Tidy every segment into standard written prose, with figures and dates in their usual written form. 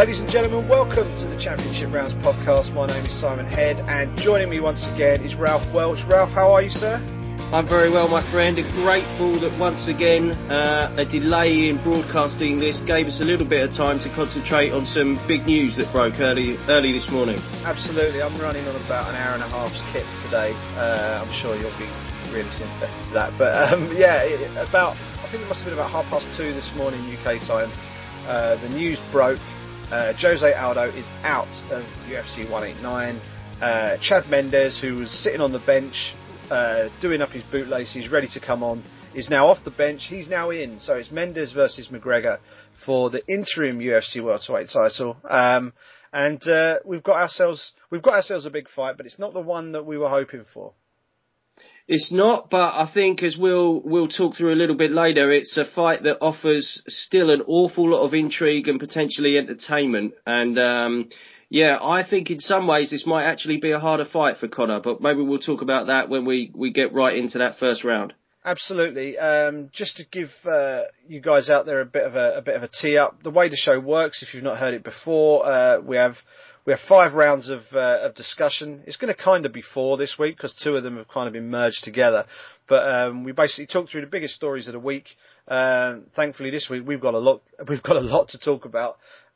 Ladies and gentlemen, welcome to the Championship Rounds podcast. My name is Simon Head, and joining me once again is Ralph Welch. Ralph, how are you, sir? I'm very well, my friend, and grateful that once again a delay in broadcasting this gave us a little bit of time to concentrate on some big news that broke early this morning. Absolutely, I'm running on about an hour and a half's kit today. I'm sure you'll be really sympathetic to that. But I think it must have been about 2:30 this morning UK time. The news broke. Jose Aldo is out of UFC 189. Chad Mendes, who was sitting on the bench, doing up his bootlaces, ready to come on, is now off the bench. He's now in. So it's Mendes versus McGregor for the interim UFC welterweight title. And we've got ourselves a big fight, but it's not the one that we were hoping for. It's not, but I think, as we'll talk through a little bit later, it's a fight that offers still an awful lot of intrigue and potentially entertainment. And I think in some ways this might actually be a harder fight for Conor, but maybe we'll talk about that when we get right into that first round. Absolutely. Just to give you guys out there a bit of a tee up, the way the show works, if you've not heard it before, we have 5 rounds of discussion. It's going to kind of be 4 this week because 2 of them have kind of been merged together. But we basically talk through the biggest stories of the week. Thankfully, this week we've got a lot to talk about.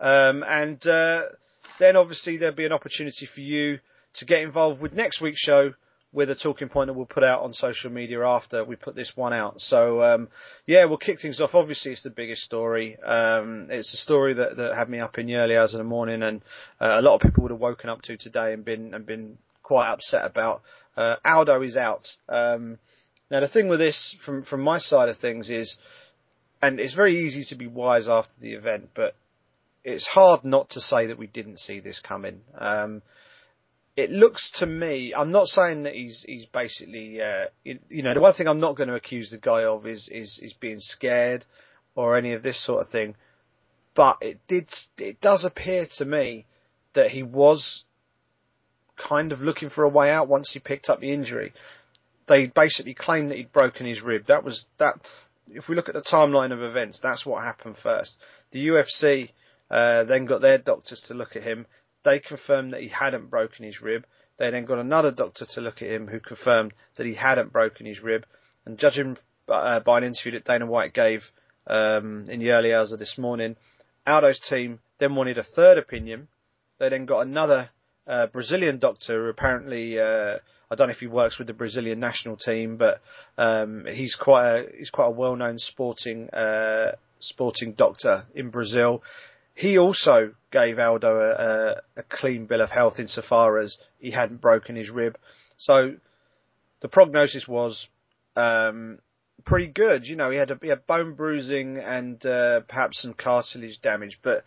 Then obviously there'll be an opportunity for you to get involved with next week's show with a talking point that we'll put out on social media after we put this one out. So, we'll kick things off. Obviously, it's the biggest story. It's a story that had me up in the early hours of the morning, and a lot of people would have woken up to today and been quite upset about. Aldo is out. Now, the thing with this, from my side of things, is, and it's very easy to be wise after the event, but it's hard not to say that we didn't see this coming. It looks to me, I'm not saying that he's basically, the one thing I'm not going to accuse the guy of is being scared or any of this sort of thing. But it does appear to me that he was kind of looking for a way out once he picked up the injury. They basically claimed that he'd broken his rib. That. If we look at the timeline of events, that's what happened first. The UFC then got their doctors to look at him. They confirmed that he hadn't broken his rib. They then got another doctor to look at him who confirmed that he hadn't broken his rib. And judging by an interview that Dana White gave in the early hours of this morning, Aldo's team then wanted a third opinion. They then got another Brazilian doctor who apparently, I don't know if he works with the Brazilian national team, but he's quite a well-known sporting doctor in Brazil. He also gave Aldo a clean bill of health insofar as he hadn't broken his rib. So the prognosis was pretty good. He had bone bruising and perhaps some cartilage damage. But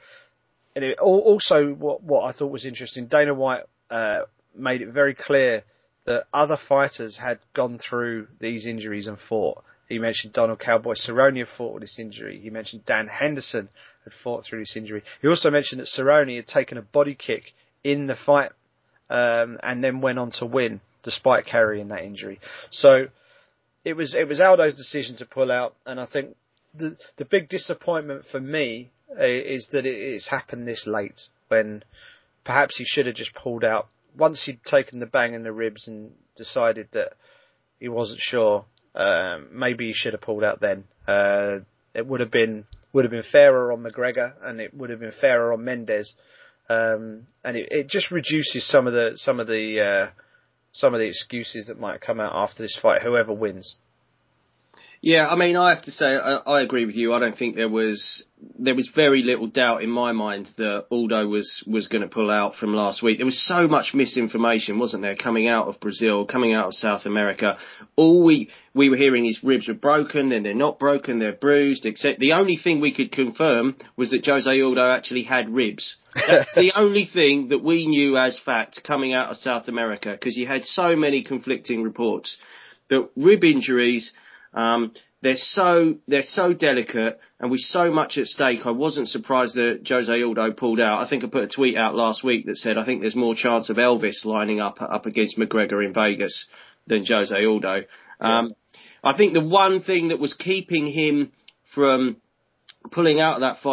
also what I thought was interesting, Dana White made it very clear that other fighters had gone through these injuries and fought. He mentioned Donald Cowboy Cerrone had fought with this injury. He mentioned Dan Henderson had fought through this injury. He also mentioned that Cerrone had taken a body kick in the fight and then went on to win despite carrying that injury. So it was Aldo's decision to pull out, and I think the big disappointment for me is that it's happened this late, when perhaps he should have just pulled out once he'd taken the bang in the ribs and decided that he wasn't sure. Maybe he should have pulled out then. It would have been fairer on McGregor, and it would have been fairer on Mendes. And it just reduces some of the excuses that might come out after this fight, whoever wins. Yeah, I mean, I have to say, I agree with you. I don't think there was very little doubt in my mind that Aldo was going to pull out from last week. There was so much misinformation, wasn't there, coming out of Brazil, coming out of South America. All we were hearing his ribs were broken, and they're not broken, they're bruised, except the only thing we could confirm was that Jose Aldo actually had ribs. That's the only thing that we knew as fact coming out of South America, because you had so many conflicting reports that rib injuries, they're so delicate, and with so much at stake, I wasn't surprised that Jose Aldo pulled out. I think I put a tweet out last week that said I think there's more chance of Elvis lining up against McGregor in Vegas than Jose Aldo. Yeah. I think the one thing that was keeping him from pulling out of that fight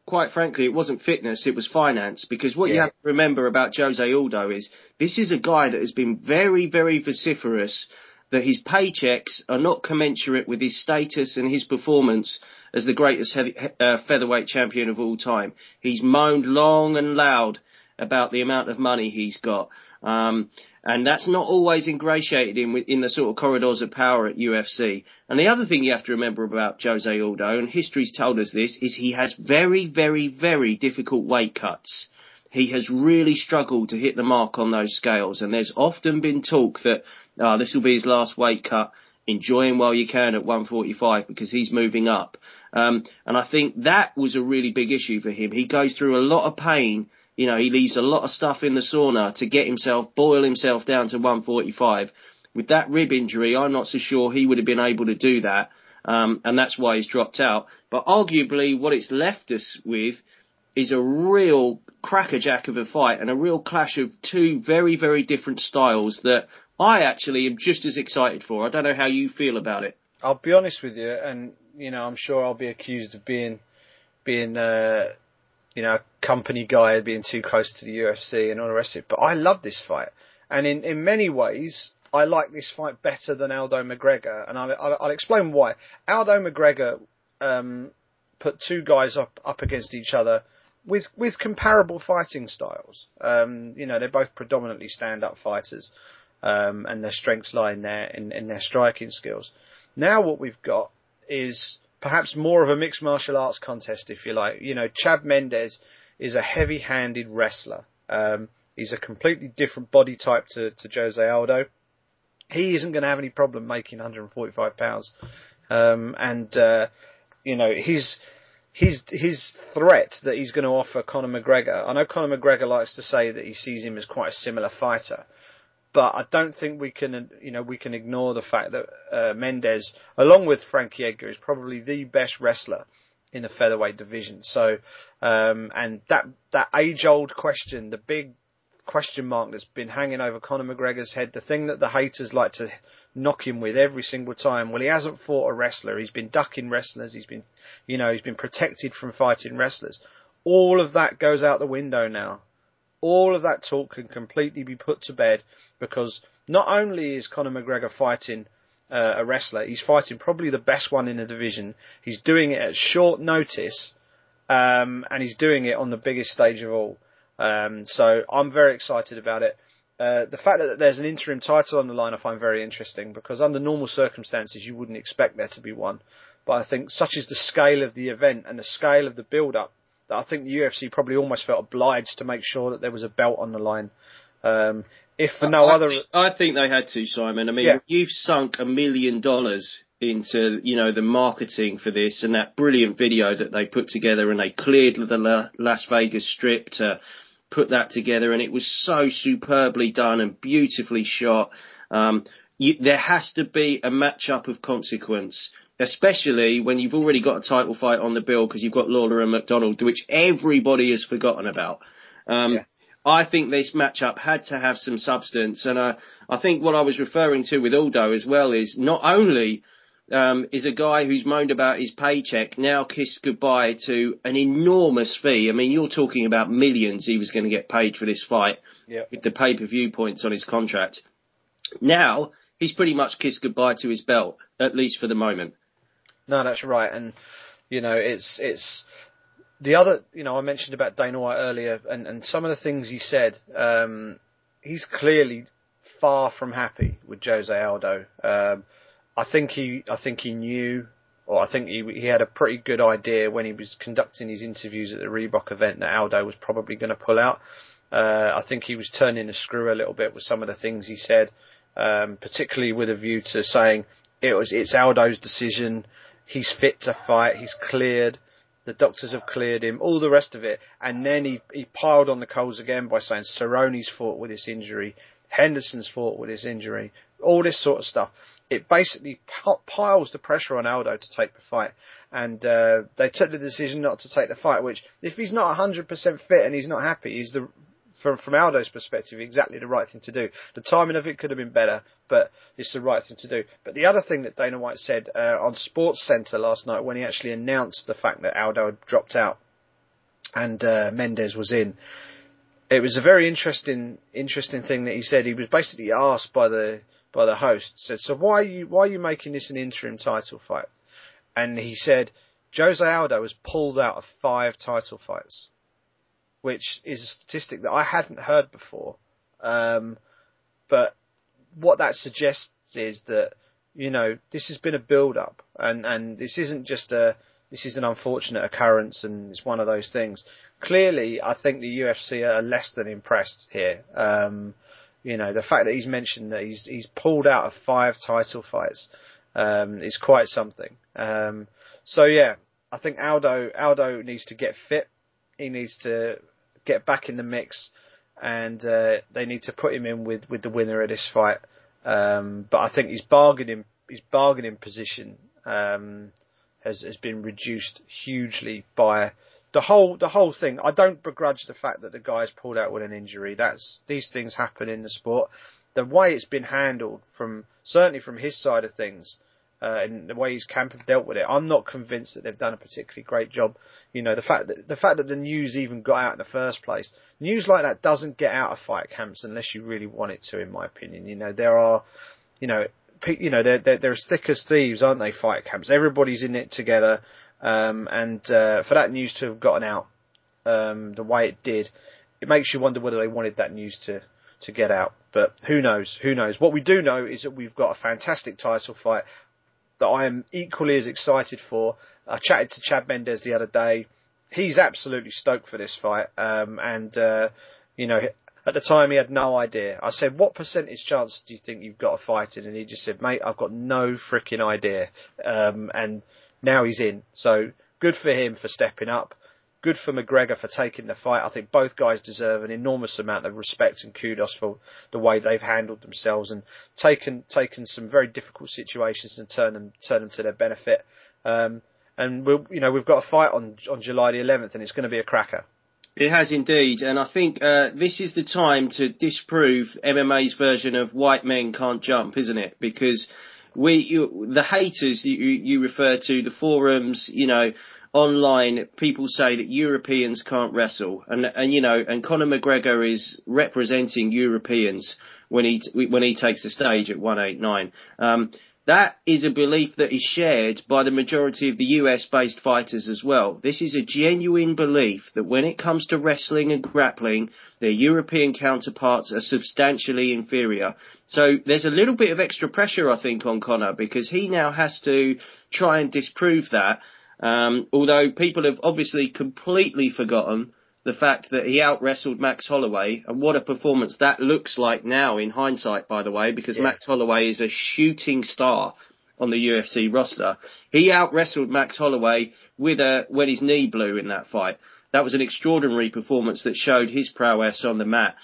quite frankly, it wasn't fitness, it was finance. Because what you have to remember about Jose Aldo is this is a guy that has been very, very vociferous that his paychecks are not commensurate with his status and his performance as the greatest featherweight champion of all time. He's moaned long and loud about the amount of money he's got. And that's not always ingratiated in the sort of corridors of power at UFC. And the other thing you have to remember about Jose Aldo, and history's told us this, is he has very, very, very difficult weight cuts. He has really struggled to hit the mark on those scales. And there's often been talk that this will be his last weight cut. Enjoy him while you can at 145 because he's moving up. And I think that was a really big issue for him. He goes through a lot of pain. You know, he leaves a lot of stuff in the sauna to get boil himself down to 145. With that rib injury, I'm not so sure he would have been able to do that. And that's why he's dropped out. But arguably what it's left us with is a real crackerjack of a fight and a real clash of two very, very different styles that I actually am just as excited for. I don't know how you feel about it. I'll be honest with you, and, you know, I'm sure I'll be accused of being a company guy, being too close to the UFC and all the rest of it. But I love this fight. And in many ways, I like this fight better than Aldo McGregor. And I'll explain why. Aldo McGregor put two guys up against each other with comparable fighting styles. You know, they're both predominantly stand-up fighters. And their strengths lie in their striking skills. Now what we've got is perhaps more of a mixed martial arts contest, if you like. You know, Chad Mendes is a heavy-handed wrestler. He's a completely different body type to Jose Aldo. He isn't going to have any problem making 145 pounds. You know, his threat that he's going to offer Conor McGregor. I know Conor McGregor likes to say that he sees him as quite a similar fighter. But I don't think we can ignore the fact that Mendes, along with Frankie Edgar, is probably the best wrestler in the featherweight division. So, and that age-old question, the big question mark that's been hanging over Conor McGregor's head, the thing that the haters like to knock him with every single time. Well, he hasn't fought a wrestler. He's been ducking wrestlers. He's been protected from fighting wrestlers. All of that goes out the window now. All of that talk can completely be put to bed because not only is Conor McGregor fighting a wrestler, he's fighting probably the best one in the division. He's doing it at short notice, and he's doing it on the biggest stage of all. So I'm very excited about it. The fact that there's an interim title on the line I find very interesting because under normal circumstances you wouldn't expect there to be one. But I think such is the scale of the event and the scale of the build-up that I think the UFC probably almost felt obliged to make sure that there was a belt on the line. If for no other... I think they had to, Simon. I mean, You've sunk $1 million into, you know, the marketing for this and that brilliant video that they put together, and they cleared the Las Vegas Strip to put that together, and it was so superbly done and beautifully shot. There has to be a match-up of consequence, especially when you've already got a title fight on the bill because you've got Lawler and McDonald, which everybody has forgotten about. I think this matchup had to have some substance, and I think what I was referring to with Aldo as well is not only is a guy who's moaned about his paycheck now kissed goodbye to an enormous fee. I mean, you're talking about millions he was going to get paid for this fight with the pay-per-view points on his contract. Now, he's pretty much kissed goodbye to his belt, at least for the moment. No, that's right. And, you know, it's the other, you know, I mentioned about Dana White earlier and some of the things he said, he's clearly far from happy with Jose Aldo. I think he knew, or I think he had a pretty good idea when he was conducting his interviews at the Reebok event that Aldo was probably going to pull out. I think he was turning the screw a little bit with some of the things he said, particularly with a view to saying it's Aldo's decision. He's fit to fight. He's cleared. The doctors have cleared him. All the rest of it. And then he piled on the coals again by saying Cerrone's fought with this injury. Henderson's fought with this injury. All this sort of stuff. It basically piles the pressure on Aldo to take the fight. And they took the decision not to take the fight, which, if he's not 100% fit and he's not happy, is from Aldo's perspective, exactly the right thing to do. The timing of it could have been better, but it's the right thing to do. But the other thing that Dana White said on SportsCenter last night when he actually announced the fact that Aldo had dropped out, and Mendes was in. It was a very interesting thing that he said. He was basically asked by the host, said, "So why are you making this an interim title fight?" And he said, "Jose Aldo has pulled out of 5 title fights," which is a statistic that I hadn't heard before. But what that suggests is that, you know, this has been a build-up, and this isn't just this is an unfortunate occurrence, and it's one of those things. Clearly, I think the UFC are less than impressed here. You know, the fact that he's mentioned that he's pulled out of 5 title fights is quite something. So yeah, I think Aldo needs to get fit. He needs to get back in the mix, and they need to put him in with the winner of this fight. But I think his bargaining position has been reduced hugely by the whole thing. I don't begrudge the fact that the guy's pulled out with an injury. These things happen in the sport. The way it's been handled, certainly from his side of things, and the way his camp have dealt with it, I'm not convinced that they've done a particularly great job. You know, the fact that the news even got out in the first place, news like that doesn't get out of fight camps unless you really want it to, in my opinion. You know, they're as thick as thieves, aren't they? Fight camps. Everybody's in it together, and for that news to have gotten out the way it did, it makes you wonder whether they wanted that news to get out. But who knows? Who knows? What we do know is that we've got a fantastic title fight that I am equally as excited for. I chatted to Chad Mendes the other day. He's absolutely stoked for this fight, you know, at the time he had no idea. I said, "What percentage chance do you think you've got of fighting?" And he just said, "Mate, I've got no freaking idea." And now he's in. So good for him for stepping up. Good for McGregor for taking the fight. I think both guys deserve an enormous amount of respect and kudos for the way they've handled themselves and taken some very difficult situations and turn them to their benefit. And we've got a fight on July the 11th, and it's going to be a cracker. It has indeed, and I think this is the time to disprove MMA's version of white men can't jump, isn't it? Because the haters you refer to, the forums, you know, online, people say that Europeans can't wrestle, and Conor McGregor is representing Europeans when he takes the stage at 189. That is a belief that is shared by the majority of the US-based fighters as well. This is a genuine belief that when it comes to wrestling and grappling, their European counterparts are substantially inferior. So there's a little bit of extra pressure, I think, on Conor, because he now has to try and disprove that. Although people have obviously completely forgotten the fact that he out-wrestled Max Holloway, and what a performance that looks like now in hindsight, by the way, because Max Holloway is a shooting star on the UFC roster. He out-wrestled Max Holloway when his knee blew in that fight. That was an extraordinary performance that showed his prowess on the mat.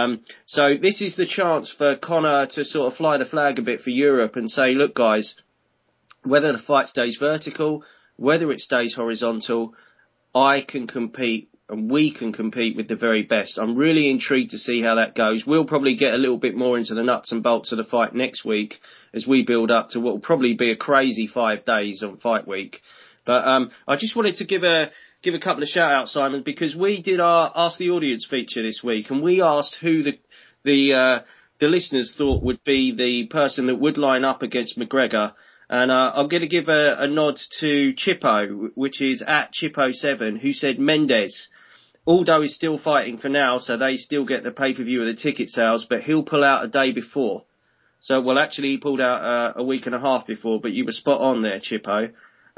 So this is the chance for Conor to sort of fly the flag a bit for Europe and say, look guys, whether the fight stays vertical, whether it stays horizontal, I can compete and we can compete with the very best. I'm really intrigued to see how that goes. We'll probably get a little bit more into the nuts and bolts of the fight next week as we build up to what will probably be a crazy 5 days on fight week. But I just wanted to give a couple of shout outs, Simon, because we did our Ask the Audience feature this week, and we asked who the listeners thought would be the person that would line up against McGregor. And I'm going to give a nod to Chippo, which is at Chippo7, who said Mendes. Aldo is still fighting for now, so they still get the pay-per-view of the ticket sales, but he'll pull out a day before. So, well, actually, he pulled out a week and a half before, but you were spot on there, Chippo.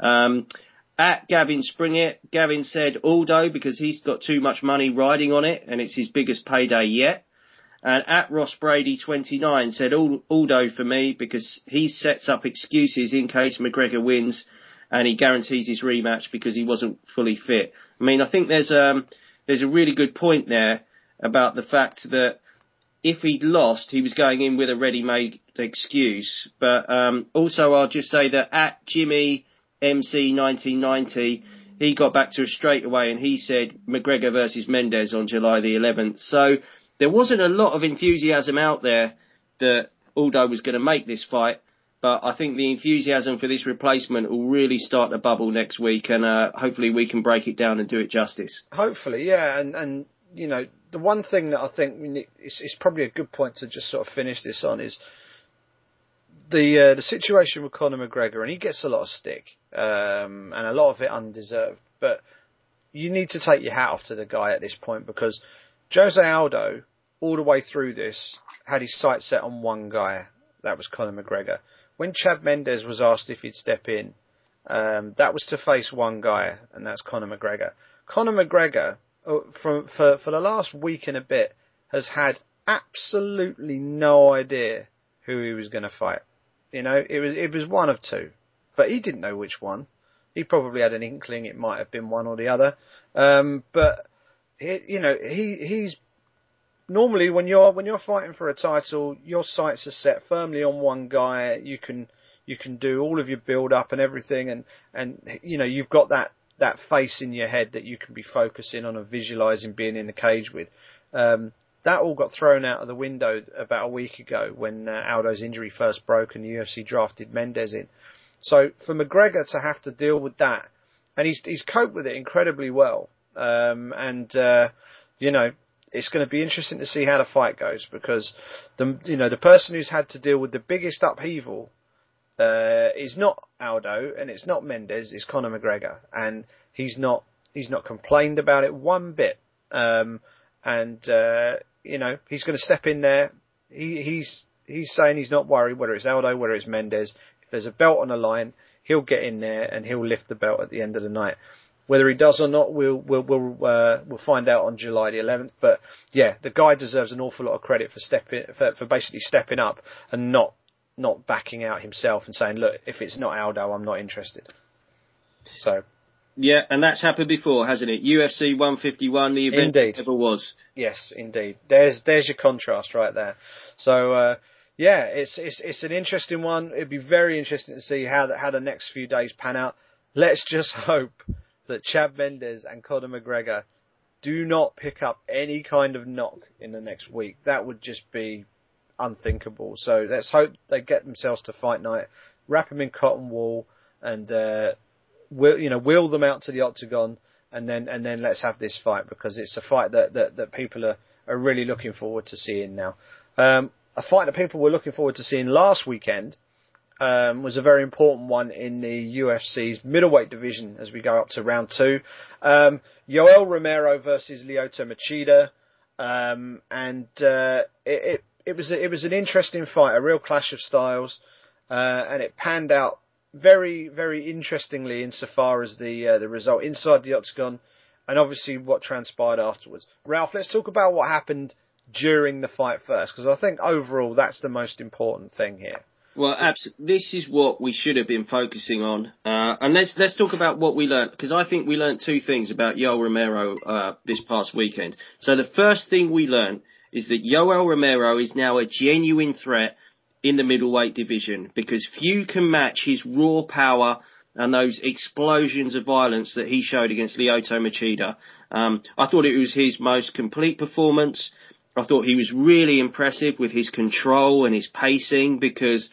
At Gavin Springett, Gavin said Aldo because he's got too much money riding on it, and it's his biggest payday yet. And at Ross Brady 29 said Aldo for me because he sets up excuses in case McGregor wins, and he guarantees his rematch because he wasn't fully fit. I mean, I think there's a really good point there about the fact that if he'd lost, he was going in with a ready-made excuse. But also, I'll just say that at Jimmy MC 1990, he got back to us straight away and he said McGregor versus Mendes on July the 11th. So there wasn't a lot of enthusiasm out there that Aldo was going to make this fight. But I think the enthusiasm for this replacement will really start to bubble next week, and hopefully we can break it down and do it justice. Hopefully, yeah. And you know, the one thing that I think it's probably a good point to just sort of finish this on is the situation with Conor McGregor, and he gets a lot of stick, and a lot of it undeserved. But you need to take your hat off to the guy at this point, because Jose Aldo, all the way through this, had his sights set on one guy. That was Conor McGregor. When Chad Mendes was asked if he'd step in, that was to face one guy, and that's Conor McGregor. Conor McGregor, for the last week and a bit, has had absolutely no idea who he was going to fight. You know, it was one of two, but he didn't know which one. He probably had an inkling it might have been one or the other. But he's normally when you're fighting for a title, your sights are set firmly on one guy. You can do all of your build up and everything, and you know, you've got that face in your head that you can be focusing on and visualizing being in the cage with. That all got thrown out of the window about a week ago when Aldo's injury first broke and the UFC drafted Mendes in. So for McGregor to have to deal with that, and he's coped with it incredibly well. You know, it's going to be interesting to see how the fight goes, because the person who's had to deal with the biggest upheaval is not Aldo and it's not Mendes, it's Conor McGregor, and he's not complained about it one bit. You know, he's going to step in there. He's saying he's not worried whether it's Aldo, whether it's Mendes. If there's a belt on the line, he'll get in there and he'll lift the belt at the end of the night. Whether he does or not, we'll find out on July the 11th. But yeah, the guy deserves an awful lot of credit for basically stepping up and not backing out himself and saying, look, if it's not Aldo, I'm not interested. So. Yeah, and that's happened before, hasn't it? UFC 151, the event that ever was. Yes, indeed. There's your contrast right there. So, yeah, it's an interesting one. It'd be very interesting to see how the next few days pan out. Let's just hope that Chad Mendes and Conor McGregor do not pick up any kind of knock in the next week. That would just be unthinkable. So let's hope they get themselves to fight night, wrap them in cotton wool, and wheel them out to the octagon, and then let's have this fight, because it's a fight that people are really looking forward to seeing now. A fight that people were looking forward to seeing last weekend was a very important one in the UFC's middleweight division as we go up to round 2. Yoel Romero versus Lyoto Machida, it was an interesting fight, a real clash of styles, and it panned out very, very interestingly insofar as the result inside the octagon, and obviously what transpired afterwards. Ralph, let's talk about what happened during the fight first, because I think overall that's the most important thing here. Well, this is what we should have been focusing on, and let's talk about what we learnt, because I think we learnt two things about Yoel Romero this past weekend. So the first thing we learnt is that Yoel Romero is now a genuine threat in the middleweight division, because few can match his raw power and those explosions of violence that he showed against Lyoto Machida. I thought it was his most complete performance. I thought he was really impressive with his control and his pacing, because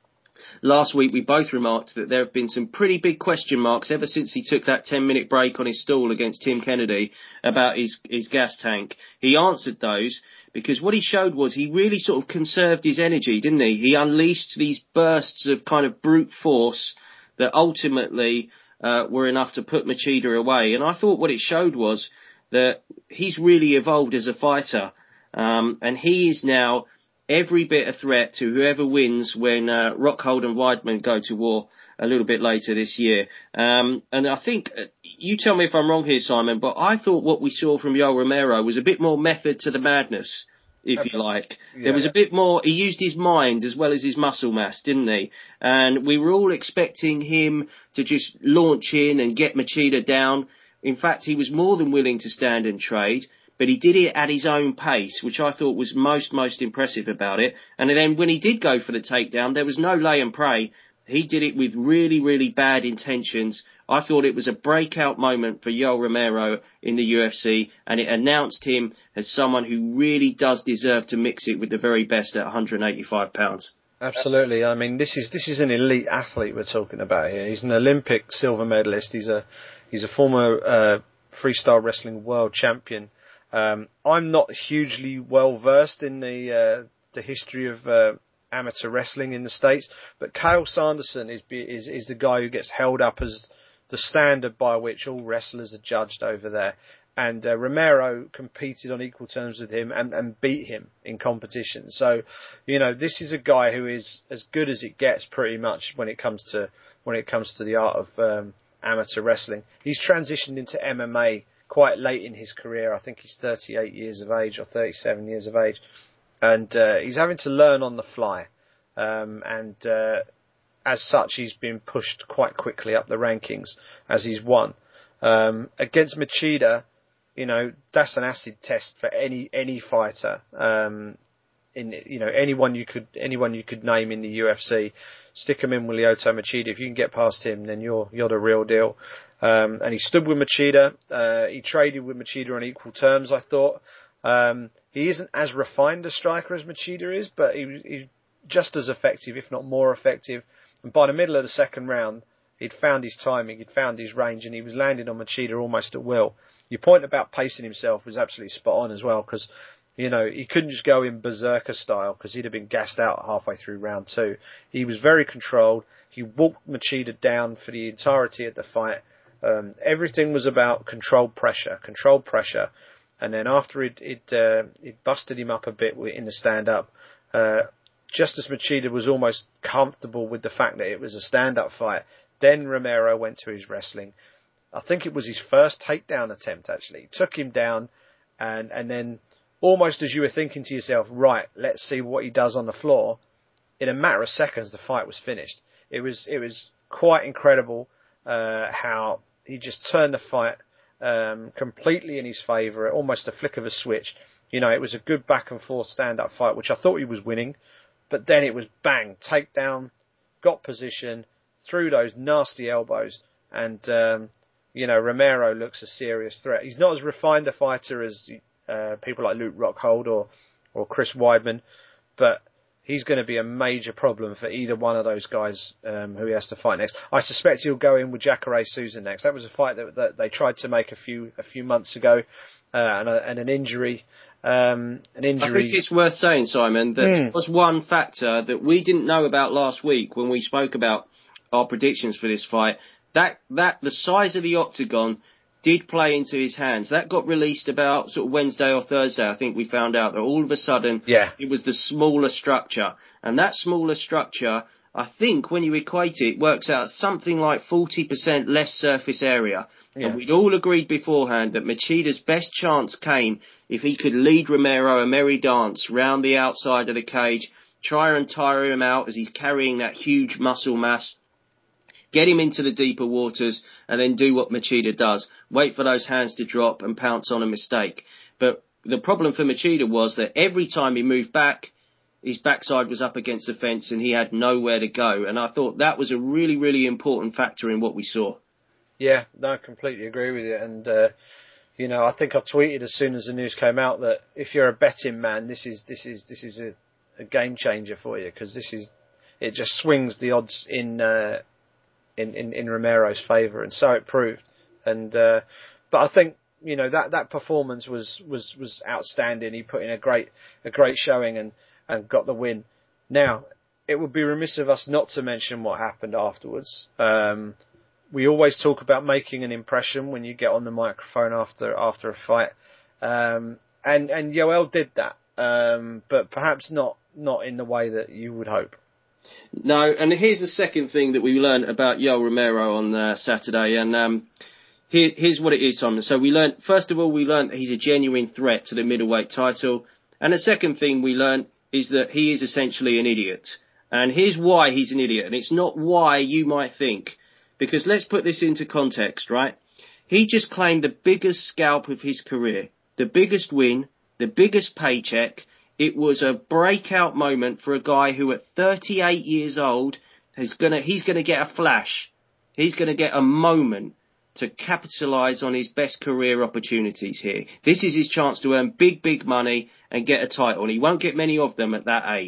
last week we both remarked that there have been some pretty big question marks ever since he took that 10-minute break on his stool against Tim Kennedy about his gas tank. He answered those, because what he showed was he really sort of conserved his energy, didn't he? He unleashed these bursts of kind of brute force that ultimately were enough to put Machida away. And I thought what it showed was that he's really evolved as a fighter. And he is now every bit a threat to whoever wins when Rockhold and Weidman go to war a little bit later this year. And I think, you tell me if I'm wrong here, Simon, but I thought what we saw from Yoel Romero was a bit more method to the madness, if you like. Yeah. There was a bit more, he used his mind as well as his muscle mass, didn't he? And we were all expecting him to just launch in and get Machida down. In fact, he was more than willing to stand and trade, but he did it at his own pace, which I thought was most impressive about it. And then when he did go for the takedown, there was no lay and pray. He did it with really, really bad intentions. I thought it was a breakout moment for Yoel Romero in the UFC, and it announced him as someone who really does deserve to mix it with the very best at 185 pounds. Absolutely. I mean, this is an elite athlete we're talking about here. He's an Olympic silver medalist. He's a former freestyle wrestling world champion. I'm not hugely well versed in the history of amateur wrestling in the States, but Cael Sanderson is the guy who gets held up as the standard by which all wrestlers are judged over there. And Romero competed on equal terms with him and beat him in competition. So, this is a guy who is as good as it gets pretty much when it comes to the art of amateur wrestling. He's transitioned into MMA quite late in his career. I think he's 38 years of age or 37 years of age. And he's having to learn on the fly. As such, he's been pushed quite quickly up the rankings as he's won. Against Machida, that's an acid test for any fighter. Anyone you could name in the UFC, stick him in with Lyoto Machida. If you can get past him, then you're the real deal. And he stood with Machida. He traded with Machida on equal terms, I thought. He isn't as refined a striker as Machida is, but he's just as effective, if not more effective. And by the middle of the second round, he'd found his timing, he'd found his range, and he was landing on Machida almost at will. Your point about pacing himself was absolutely spot on as well, because, he couldn't just go in berserker style, because he'd have been gassed out halfway through round 2. He was very controlled. He walked Machida down for the entirety of the fight. Everything was about controlled pressure. And then after it busted him up a bit in the stand-up, just as Machida was almost comfortable with the fact that it was a stand-up fight, then Romero went to his wrestling. I think it was his first takedown attempt, actually. He took him down, and then almost as you were thinking to yourself, right, let's see what he does on the floor, in a matter of seconds, the fight was finished. It was quite incredible how he just turned the fight completely in his favour, almost a flick of a switch. It was a good back-and-forth stand-up fight, which I thought he was winning, but then it was bang, takedown, got position, threw those nasty elbows, and Romero looks a serious threat. He's not as refined a fighter as people like Luke Rockhold or Chris Weidman, but he's going to be a major problem for either one of those guys who he has to fight next. I suspect he'll go in with Jacare Souza next. That was a fight that they tried to make a few months ago, and an injury. I think it's worth saying, Simon, that there was one factor that we didn't know about last week when we spoke about our predictions for this fight. That the size of the octagon did play into his hands. That got released about sort of Wednesday or Thursday. I think we found out that all of a sudden it was the smaller structure. And that smaller structure, I think when you equate it, works out something like 40% less surface area. Yeah. And we'd all agreed beforehand that Machida's best chance came if he could lead Romero a merry dance round the outside of the cage, try and tire him out as he's carrying that huge muscle mass, get him into the deeper waters, and then do what Machida does. Wait for those hands to drop and pounce on a mistake. But the problem for Machida was that every time he moved back, his backside was up against the fence and he had nowhere to go. And I thought that was a really, really important factor in what we saw. Yeah, no, I completely agree with you. And, I think I tweeted as soon as the news came out that if you're a betting man, this is a game changer for you, because it just swings the odds in Romero's favour, and so it proved. And but I think that performance was outstanding. He put in a great showing and got the win. Now, it would be remiss of us not to mention what happened afterwards. We always talk about making an impression when you get on the microphone after a fight, and Yoel did that, but perhaps not in the way that you would hope. No, and here's the second thing that we learned about Yoel Romero on Saturday, and here's what it is, Simon. So first of all, we learned that he's a genuine threat to the middleweight title, and the second thing we learned is that he is essentially an idiot. And here's why he's an idiot, and it's not why you might think, because let's put this into context, right? He just claimed the biggest scalp of his career, the biggest win, the biggest paycheck. It was a breakout moment for a guy who at 38 years old he's gonna get a flash. He's gonna get a moment to capitalise on his best career opportunities here. This is his chance to earn big, big money and get a title. And he won't get many of them at that age.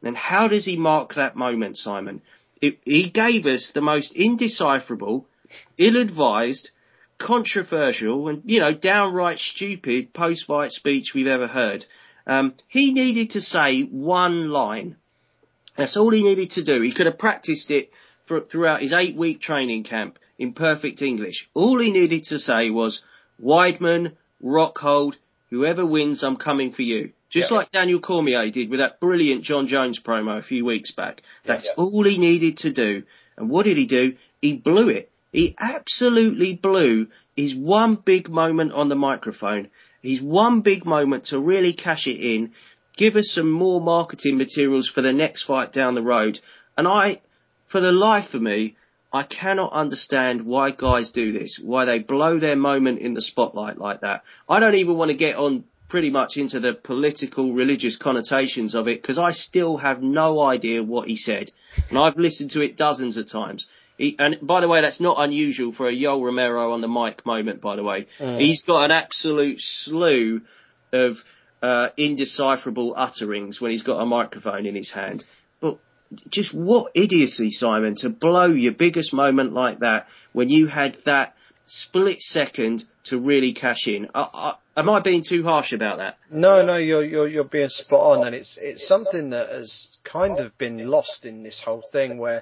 And how does he mark that moment, Simon? He gave us the most indecipherable, ill-advised, controversial and, downright stupid post-fight speech we've ever heard. He needed to say one line. That's all he needed to do. He could have practiced it throughout his 8-week training camp in perfect English. All he needed to say was, Weidman, Rockhold, whoever wins, I'm coming for you. Just like Daniel Cormier did with that brilliant John Jones promo a few weeks back. That's all he needed to do. And what did he do? He blew it. He absolutely blew his one big moment on the microphone. His one big moment to really cash it in, give us some more marketing materials for the next fight down the road. And for the life of me, I cannot understand why guys do this, why they blow their moment in the spotlight like that. I don't even want to get on pretty much into the political, religious connotations of it, because I still have no idea what he said. And I've listened to it dozens of times. And by the way, that's not unusual for a Yoel Romero on the mic moment, by the way. He's got an absolute slew of indecipherable utterings when he's got a microphone in his hand. But just what idiocy, Simon, to blow your biggest moment like that when you had that split second to really cash in. Am I being too harsh about that? No, you're being spot on, and it's something that has kind of been lost in this whole thing where,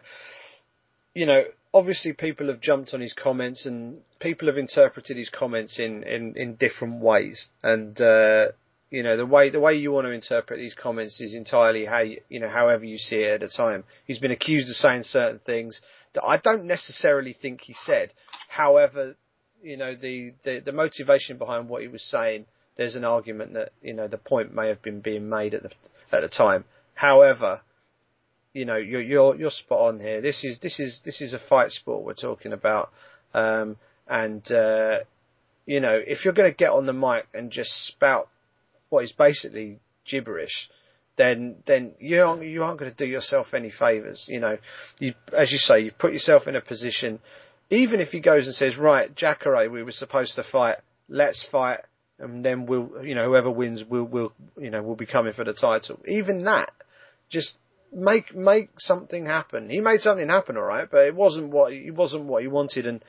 obviously people have jumped on his comments and people have interpreted his comments in different ways, and the way you want to interpret these comments is entirely however you see it at the time. He's been accused of saying certain things that I don't necessarily think he said. However, the motivation behind what he was saying, there's an argument that the point may have been being made at the time. However, you're spot on here. This is a fight sport we're talking about, if you're going to get on the mic and just spout what is basically gibberish, then you aren't going to do yourself any favours. As you say, you've put yourself in a position. Even if he goes and says, right, Jacare, we were supposed to fight, let's fight, and then we'll, whoever wins, we'll be coming for the title. Even that, just make something happen. He made something happen, all right, but it wasn't what he wanted, and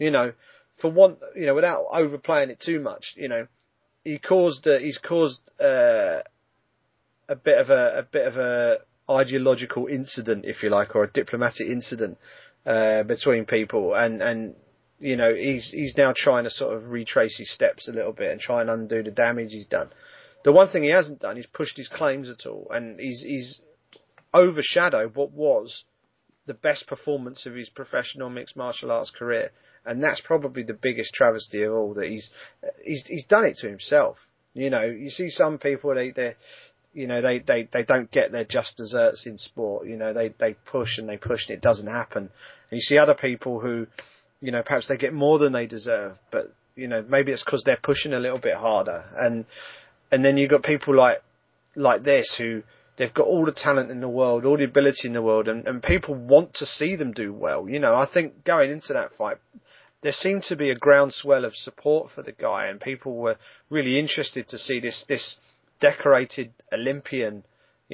without overplaying it too much, he's caused a bit of a ideological incident, if you like, or a diplomatic incident between people, and he's now trying to sort of retrace his steps a little bit and try and undo the damage he's done. The one thing he hasn't done is pushed his claims at all, and he's overshadowed what was the best performance of his professional mixed martial arts career, and that's probably the biggest travesty of all, that he's done it to himself. You see some people, they don't get their just desserts in sport. They push and it doesn't happen. And you see other people who, perhaps they get more than they deserve, but maybe it's because they're pushing a little bit harder. And then you've got people like this who, they've got all the talent in the world, all the ability in the world, and people want to see them do well. I think going into that fight, there seemed to be a groundswell of support for the guy, and people were really interested to see this decorated Olympian,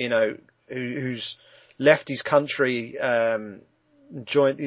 who's left his country, joined,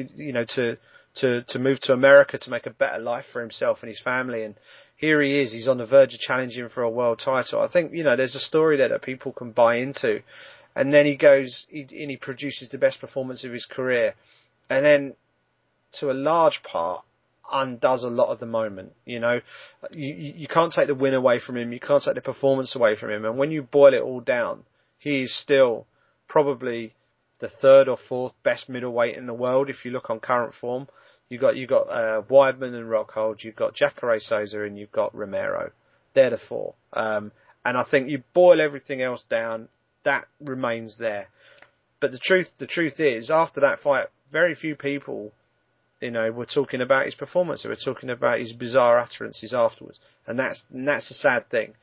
to move to America to make a better life for himself and his family, and here he is. He's on the verge of challenging for a world title. I think there's a story there that people can buy into, and then he goes and he produces the best performance of his career, and then to a large part undoes a lot of the moment. You can't take the win away from him, you can't take the performance away from him, and when you boil it all down, he is still probably the third or fourth best middleweight in the world if you look on current form. You got Weidman and Rockhold, you've got Jacare Souza, and you've got Romero. They're the four, and I think you boil everything else down, that remains there. But the truth is, after that fight, very few people were talking about his performance. They were talking about his bizarre utterances afterwards, and that's a sad thing.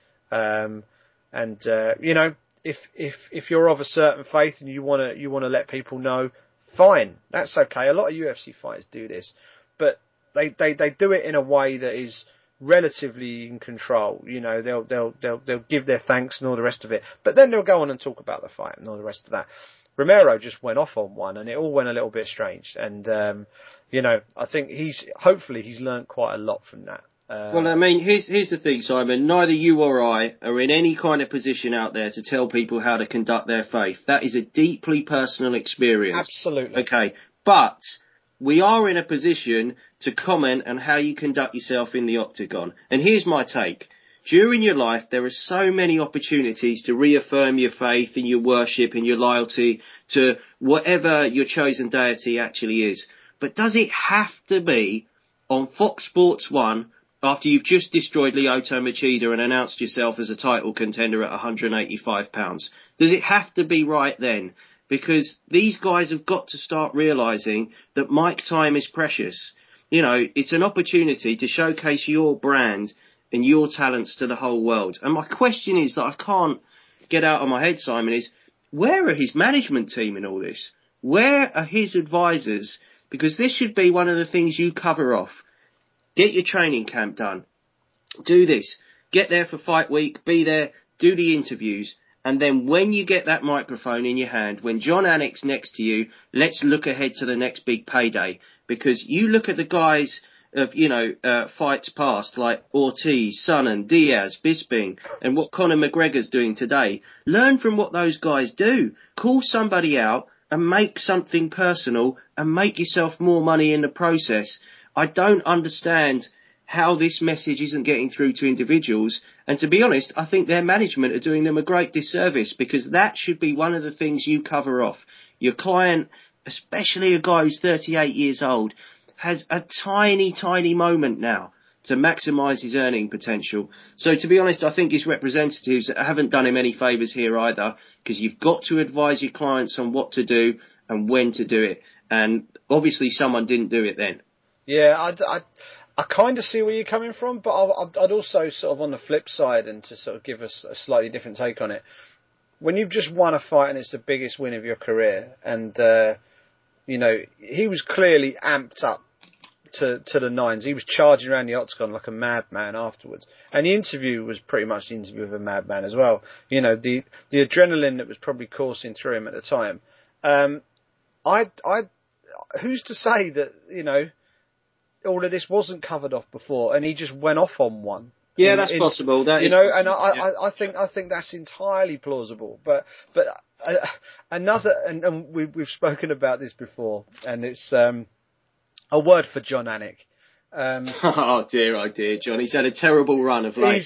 If you're of a certain faith and you want to let people know, fine, that's okay. A lot of UFC fighters do this, but they do it in a way that is relatively in control. You know, they'll give their thanks and all the rest of it, but then they'll go on and talk about the fight and all the rest of that. Romero just went off on one, and it all went a little bit strange. And you know, I think hopefully he's learned quite a lot from that. Well, I mean, here's the thing, Simon. Neither you or I are in any kind of position out there to tell people how to conduct their faith. That is a deeply personal experience. Absolutely. Okay, but we are in a position to comment on how you conduct yourself in the octagon. And here's my take. During your life, there are so many opportunities to reaffirm your faith and your worship and your loyalty to whatever your chosen deity actually is. But does it have to be on Fox Sports 1 after you've just destroyed Lyoto Machida and announced yourself as a title contender at £185? Does it have to be right then? Because these guys have got to start realising that mic time is precious. You know, it's an opportunity to showcase your brand and your talents to the whole world. And my question is that I can't get out of my head, Simon, is where are his management team in all this? Where are his advisors? Because this should be one of the things you cover off. Get your training camp done. Do this. Get there for fight week. Be there. Do the interviews. And then when you get that microphone in your hand, when Jon Anik's next to you, let's look ahead to the next big payday. Because you look at the guys of, fights past, like Ortiz, Sonnen, Diaz, Bisping, and what Conor McGregor's doing today. Learn from what those guys do. Call somebody out and make something personal and make yourself more money in the process. I don't understand how this message isn't getting through to individuals. And to be honest, I think their management are doing them a great disservice, because that should be one of the things you cover off. Your client, especially a guy who's 38 years old, has a tiny, tiny moment now to maximise his earning potential. So to be honest, I think his representatives haven't done him any favours here either, because you've got to advise your clients on what to do and when to do it. And obviously someone didn't do it then. Yeah, I kind of see where you're coming from, but I'd also sort of on the flip side, and to sort of give us a slightly different take on it, when you've just won a fight and it's the biggest win of your career, and he was clearly amped up to the nines. He was charging around the octagon like a madman afterwards, and the interview was pretty much the interview of a madman as well. You know, the adrenaline that was probably coursing through him at the time. Who's to say that, you know, all of this wasn't covered off before, and he just went off on one. Yeah, that's possible. That is possible, and I think that's entirely plausible. But another, and we've spoken about this before, and it's a word for Jon Anik. Oh dear, John. He's had a terrible run of late.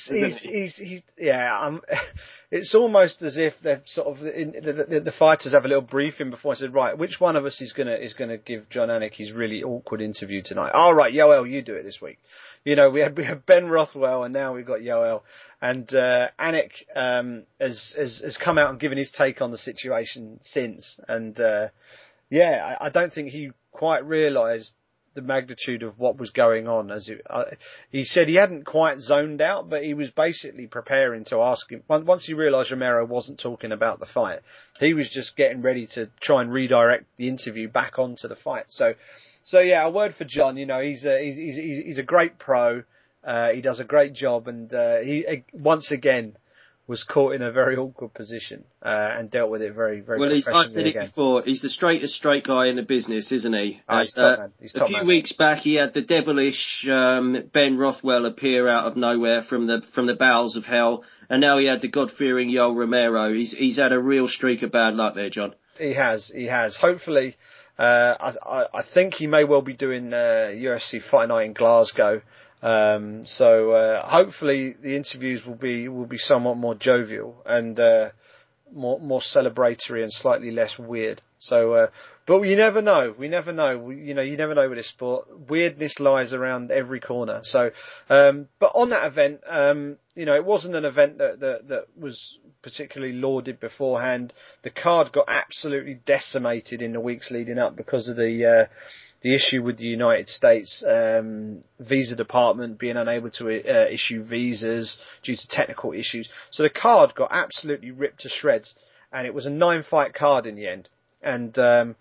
It's almost as if they've sort of the fighters have a little briefing before. I said, right, which one of us is gonna give Jon Anik his really awkward interview tonight? All right, Yoel, you do it this week. You know, we have Ben Rothwell, and now we've got Yoel, and Anik has come out and given his take on the situation since, and I don't think he quite realised the magnitude of what was going on. He said he hadn't quite zoned out, but he was basically preparing to ask him. Once he realised Romero wasn't talking about the fight, he was just getting ready to try and redirect the interview back onto the fight. So yeah, a word for Jon. You know, he's a great pro. He does a great job, and he once again was caught in a very awkward position and dealt with it very, very well. I've said it before. He's the straightest straight guy in the business, isn't he? He's top man. A few weeks back, he had the devilish Ben Rothwell appear out of nowhere from the bowels of hell, and now he had the God-fearing Yoel Romero. He's had a real streak of bad luck there, John. He has. Hopefully, I think he may well be doing UFC Fight Night in Glasgow. So hopefully the interviews will be somewhat more jovial and more celebratory and slightly less weird. So, but you never know. You never know with this sport. Weirdness lies around every corner. So, but on that event, it wasn't an event that was particularly lauded beforehand. The card got absolutely decimated in the weeks leading up because of the issue with the United States visa department being unable to issue visas due to technical issues. So the card got absolutely ripped to shreds, and it was a 9-fight card in the end. And the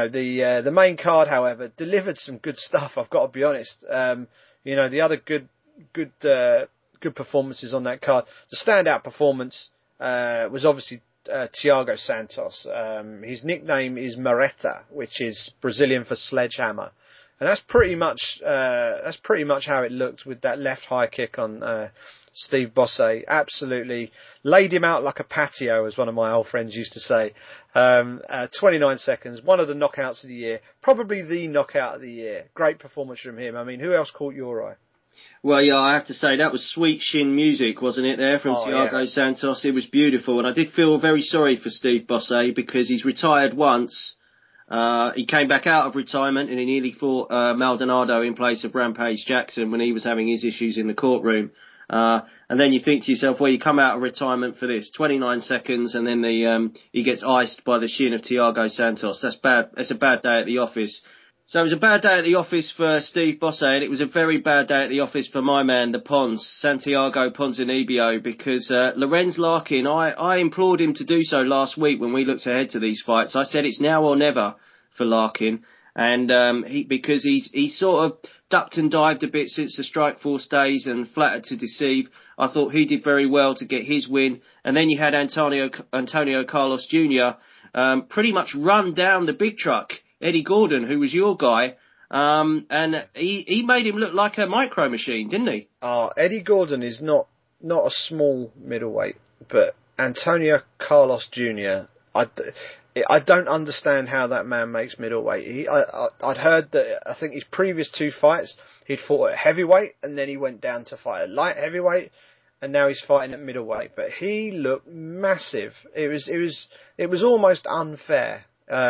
main card, however, delivered some good stuff. I've got to be honest. The other good good performances on that card. The standout performance was obviously Thiago Santos. His nickname is Marreta, which is Brazilian for sledgehammer, and that's pretty much how it looked with that left high kick on Steve Bosse. Absolutely laid him out like a patio, as one of my old friends used to say. 29 seconds, one of the knockouts of the year, probably the knockout of the year. Great performance from him. I mean, who else caught your eye? Well, yeah, I have to say that was sweet shin music, wasn't it, there from Thiago Santos? It was beautiful, and I did feel very sorry for Steve Bosse because he's retired once. He came back out of retirement and he nearly fought Maldonado in place of Rampage Jackson when he was having his issues in the courtroom. And then you think to yourself, well, you come out of retirement for this 29 seconds, and then he gets iced by the shin of Thiago Santos. That's bad. It's a bad day at the office. So it was a bad day at the office for Steve Bosse, and it was a very bad day at the office for my man, the Pons, Santiago Ponzinibbio, because Lorenz Larkin, I implored him to do so last week when we looked ahead to these fights. I said it's now or never for Larkin, and because he's sort of ducked and dived a bit since the Strikeforce days and flattered to deceive. I thought he did very well to get his win, and then you had Antonio Carlos Jr. Pretty much run down the big truck. Eddie Gordon, who was your guy, and he made him look like a micro machine, didn't he? Eddie Gordon is not a small middleweight, but Antonio Carlos Jr., I don't understand how that man makes middleweight. I'd heard that I think his previous two fights he'd fought at heavyweight, and then he went down to fight at light heavyweight, and now he's fighting at middleweight. But he looked massive. It was almost unfair.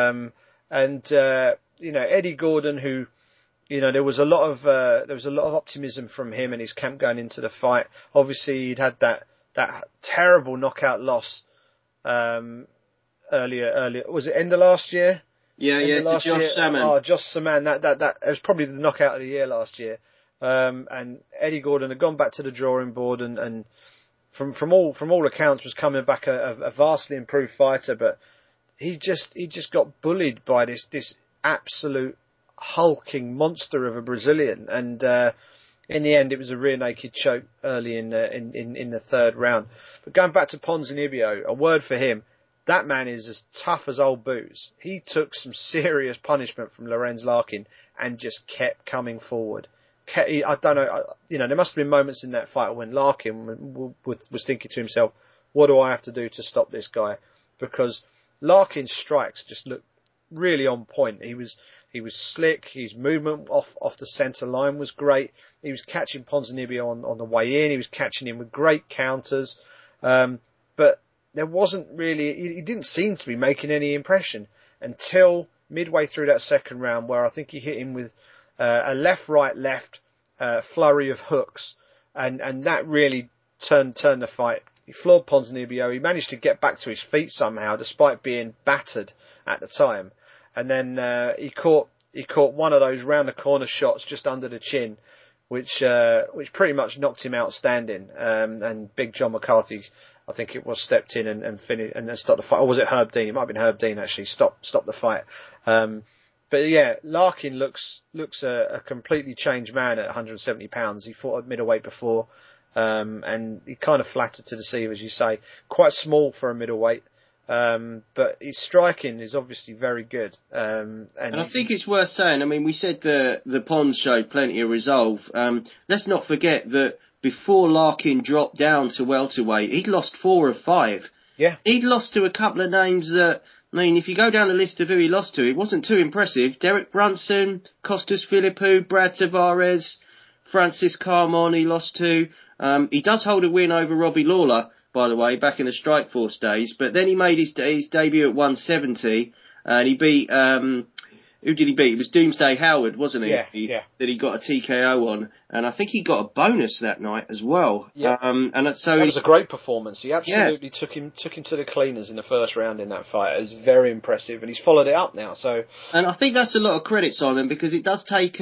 Eddie Gordon, who, there was a lot of optimism from him and his camp going into the fight. Obviously, he'd had that terrible knockout loss earlier. Was it end of last year? Yeah, to Josh Saman. Josh Saman. That was probably the knockout of the year last year. And Eddie Gordon had gone back to the drawing board and from all accounts was coming back a vastly improved fighter, but he just got bullied by this absolute hulking monster of a Brazilian, and in the end it was a rear naked choke early in the third round. But going back to Ponzinibbio, a word for him. That man is as tough as old booze. He took some serious punishment from Lorenz Larkin and just kept coming forward. I don't know, there must have been moments in that fight when Larkin was thinking to himself, what do I have to do to stop this guy? Because Larkin's strikes just looked really on point. He was slick. His movement off the centre line was great. He was catching Ponzinibbio on the way in. He was catching him with great counters. But there wasn't really, he didn't seem to be making any impression until midway through that second round, where I think he hit him with a left, right, left flurry of hooks, and that really turned the fight. He floored Ponzinibbio. He managed to get back to his feet somehow, despite being battered at the time. And then he caught one of those round the corner shots just under the chin, which pretty much knocked him out standing. And Big John McCarthy, I think it was, stepped in and finished and stopped the fight. Or was it Herb Dean? It might have been Herb Dean actually stopped the fight. But yeah, Larkin looks a completely changed man at 170 pounds. He fought at middleweight before. And he kind of flattered to deceive, as you say. Quite small for a middleweight, but his striking is obviously very good. And I think it's worth saying, I mean, we said the Pons showed plenty of resolve. Let's not forget that before Larkin dropped down to welterweight, he'd lost 4 of 5. Yeah. He'd lost to a couple of names that, I mean, if you go down the list of who he lost to, it wasn't too impressive. Derek Brunson, Costas Philippou, Brad Tavares, Francis Carmon he lost to. He does hold a win over Robbie Lawler, by the way, back in the Strikeforce days, but then he made his debut at 170, and he beat, who did he beat? It was Doomsday Howard, wasn't he? Yeah. That he got a TKO on, and I think he got a bonus that night as well. Yeah. So that was a great performance. He absolutely took him to the cleaners in the first round in that fight. It was very impressive, and he's followed it up now. So, and I think that's a lot of credit, Simon, because it does take,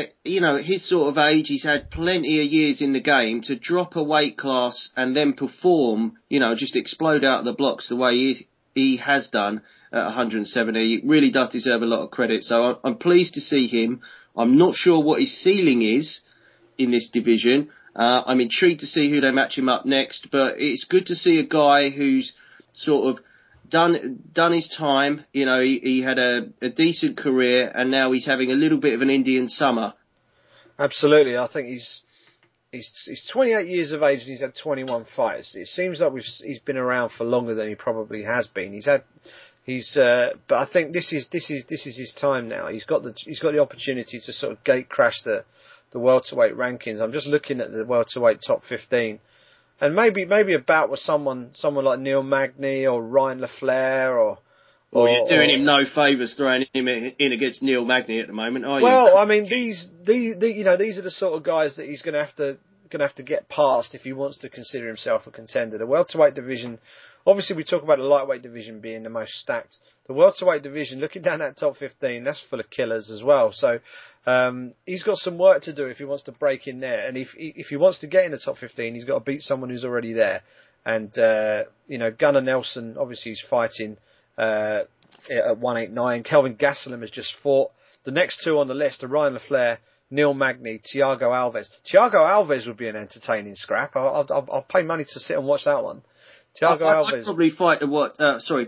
his sort of age. He's had plenty of years in the game to drop a weight class and then perform. Just explode out of the blocks the way he has done. At 170, it really does deserve a lot of credit. So I'm pleased to see him. I'm not sure what his ceiling is in this division. I'm intrigued to see who they match him up next, but it's good to see a guy who's sort of done his time. You know, he had a decent career, and now he's having a little bit of an Indian summer. Absolutely. I think he's 28 years of age and he's had 21 fights. It seems like he's been around for longer than he probably has been. But I think this is his time now. He's got the opportunity to sort of gate crash the welterweight rankings. I'm just looking at the welterweight top 15. And maybe a bout with someone like Neil Magny or Ryan LaFleur or you're doing him no favours throwing him in against Neil Magny at the moment, are you? Well, I mean, these are the sort of guys that he's going to have to get past if he wants to consider himself a contender. The welterweight division, obviously, we talk about the lightweight division being the most stacked. The welterweight division, looking down that top 15, that's full of killers as well. So he's got some work to do if he wants to break in there. And if he wants to get in the top 15, he's got to beat someone who's already there. And Gunnar Nelson, obviously, he's fighting at 189. Kelvin Gastelum has just fought. The next two on the list are Ryan LaFleur, Neil Magny, Thiago Alves. Thiago Alves would be an entertaining scrap. I'll pay money to sit and watch that one. Thiago Alves. I'd probably pay to watch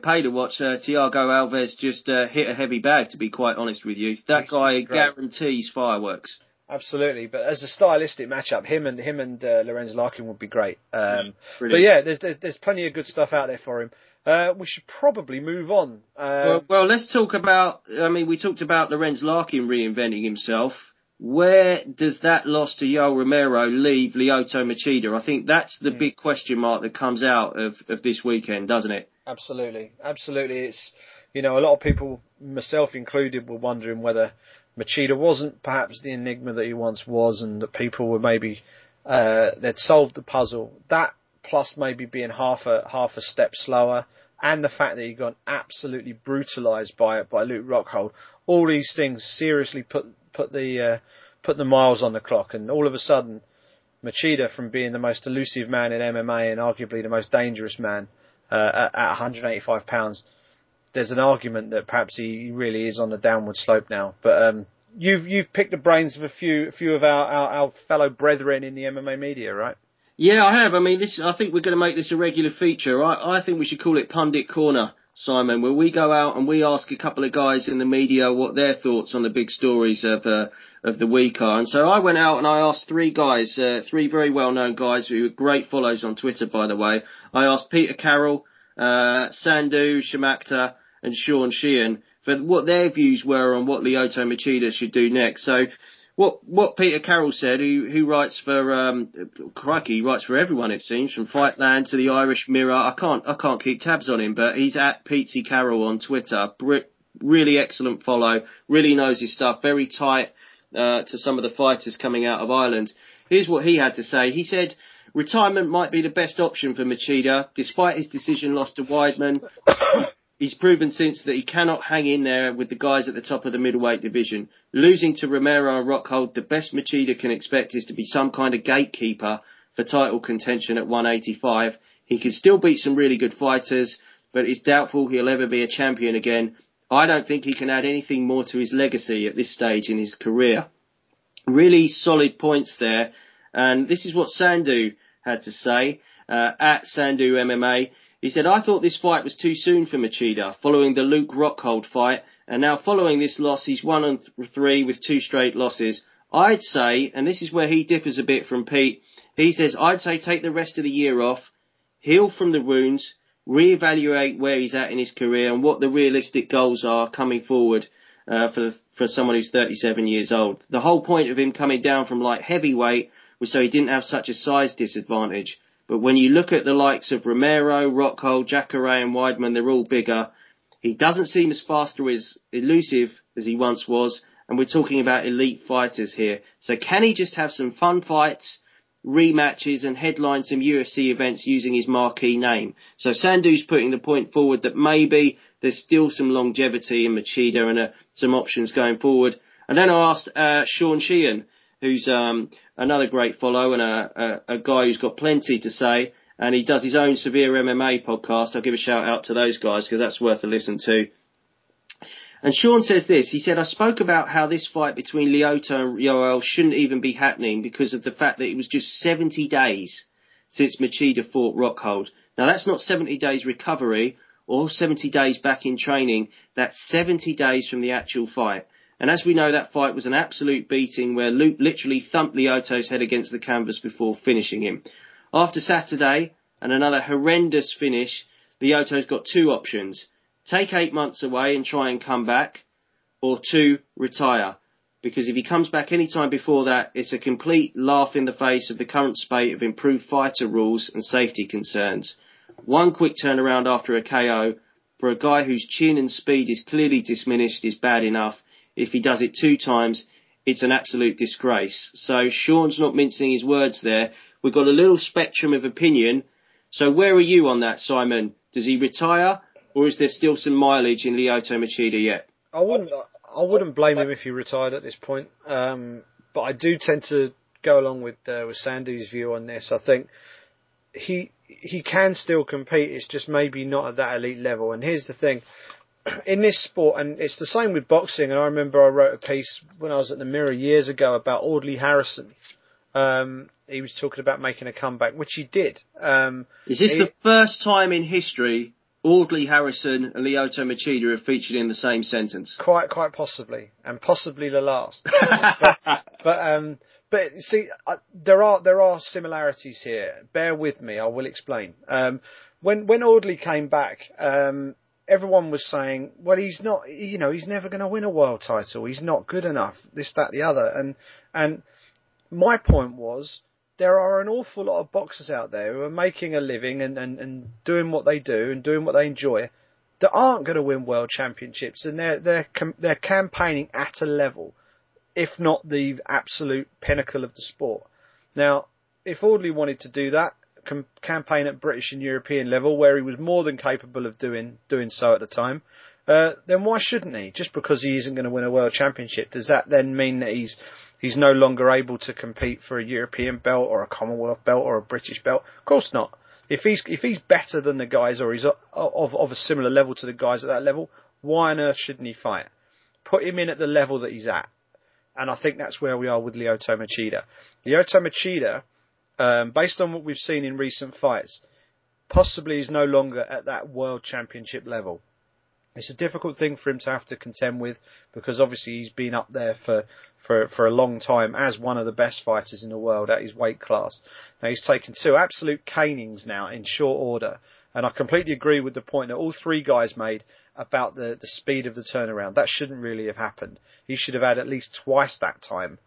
Thiago Alves just hit a heavy bag, to be quite honest with you. That guy guarantees fireworks. Absolutely, but as a stylistic matchup, him and Lorenz Larkin would be great. But yeah, there's plenty of good stuff out there for him. We should probably move on. Well, let's talk about. I mean, we talked about Lorenz Larkin reinventing himself. Where does that loss to Yoel Romero leave Lyoto Machida? I think that's the big question mark that comes out of this weekend, doesn't it? Absolutely. It's, a lot of people, myself included, were wondering whether Machida wasn't perhaps the enigma that he once was, and that people were maybe they'd solved the puzzle. That plus maybe being half a step slower, and the fact that he got absolutely brutalised by Luke Rockhold. All these things seriously put the miles on the clock, and all of a sudden, Machida, from being the most elusive man in MMA and arguably the most dangerous man at 185 pounds, there's an argument that perhaps he really is on the downward slope now. But you've picked the brains of a few of our fellow brethren in the MMA media, right? Yeah, I have. I mean, I think we're going to make this a regular feature. I think we should call it Pundit Corner, Simon, where we go out and we ask a couple of guys in the media what their thoughts on the big stories of the week are. And so I went out and I asked three guys, three very well-known guys who are great follows on Twitter, by the way. I asked Peter Carroll, Sandhu Shamakta and Sean Sheehan for what their views were on what Lyoto Machida should do next. So what Peter Carroll said, who writes for he writes for everyone, it seems, from Fightland to the Irish Mirror. I can't keep tabs on him, but he's at Petey Carroll on Twitter. Really excellent follow, really knows his stuff, very tight to some of the fighters coming out of Ireland. Here's what he had to say. He said, retirement might be the best option for Machida, despite his decision loss to Weidman. He's proven since that he cannot hang in there with the guys at the top of the middleweight division. Losing to Romero and Rockhold, the best Machida can expect is to be some kind of gatekeeper for title contention at 185. He can still beat some really good fighters, but it's doubtful he'll ever be a champion again. I don't think he can add anything more to his legacy at this stage in his career. Really solid points there. And this is what Sandhu had to say at Sandhu MMA. He said, I thought this fight was too soon for Machida, following the Luke Rockhold fight, and now following this loss, he's 1-3 with 2 straight losses. I'd say, and this is where he differs a bit from Pete, he says, I'd say take the rest of the year off, heal from the wounds, reevaluate where he's at in his career and what the realistic goals are coming forward for someone who's 37 years old. The whole point of him coming down from light heavyweight was so he didn't have such a size disadvantage. But when you look at the likes of Romero, Rockhold, Jacare and Weidman, they're all bigger. He doesn't seem as fast or as elusive as he once was. And we're talking about elite fighters here. So can he just have some fun fights, rematches and headline some UFC events using his marquee name? So Sandhu's putting the point forward that maybe there's still some longevity in Machida and some options going forward. And then I asked Sean Sheehan, who's another great follow and a guy who's got plenty to say, and he does his own Severe MMA podcast. I'll give a shout out to those guys because that's worth a listen to. And Sean says this, he said, I spoke about how this fight between Lyoto and Yoel shouldn't even be happening because of the fact that it was just 70 days since Machida fought Rockhold. Now that's not 70 days recovery or 70 days back in training, that's 70 days from the actual fight. And as we know, that fight was an absolute beating where Luke literally thumped Lyoto's head against the canvas before finishing him. After Saturday and another horrendous finish, Lyoto's got two options. Take 8 months away and try and come back, or 2, retire. Because if he comes back any time before that, it's a complete laugh in the face of the current spate of improved fighter rules and safety concerns. One quick turnaround after a KO, for a guy whose chin and speed is clearly diminished, is bad enough. If he does it 2 times, it's an absolute disgrace. So Sean's not mincing his words there. We've got a little spectrum of opinion. So where are you on that, Simon? Does he retire? Or is there still some mileage in Lyoto Machida yet? I wouldn't blame him if he retired at this point. But I do tend to go along with Sandy's view on this. I think he can still compete. It's just maybe not at that elite level. And here's the thing. In this sport, and it's the same with boxing, and I remember I wrote a piece when I was at the Mirror years ago about Audley Harrison. He was talking about making a comeback, which he did. Is this the first time in history Audley Harrison and Lyoto Machida are featured in the same sentence? Quite possibly, and possibly the last. But see, there are similarities here. Bear with me, I will explain. When Audley came back, everyone was saying, well, he's not, he's never going to win a world title. He's not good enough. This, that, the other. And my point was, there are an awful lot of boxers out there who are making a living and doing what they do and doing what they enjoy that aren't going to win world championships, and they're campaigning at a level, if not the absolute pinnacle of the sport. Now, if Audley wanted to do that, campaign at British and European level, where he was more than capable of doing so at the time, then why shouldn't he? Just because he isn't going to win a world championship, does that then mean that he's no longer able to compete for a European belt or a Commonwealth belt or a British belt? Of course not. If he's better than the guys, or he's of a similar level to the guys at that level, why on earth shouldn't he fight? Put him in at the level that he's at. And I think that's where we are with Lyoto Machida. Lyoto Machida, based on what we've seen in recent fights, possibly is no longer at that world championship level. It's a difficult thing for him to have to contend with, because obviously he's been up there for a long time as one of the best fighters in the world at his weight class. Now he's taken 2 absolute canings now in short order, and I completely agree with the point that all 3 guys made about the speed of the turnaround. That shouldn't really have happened. He should have had at least twice that time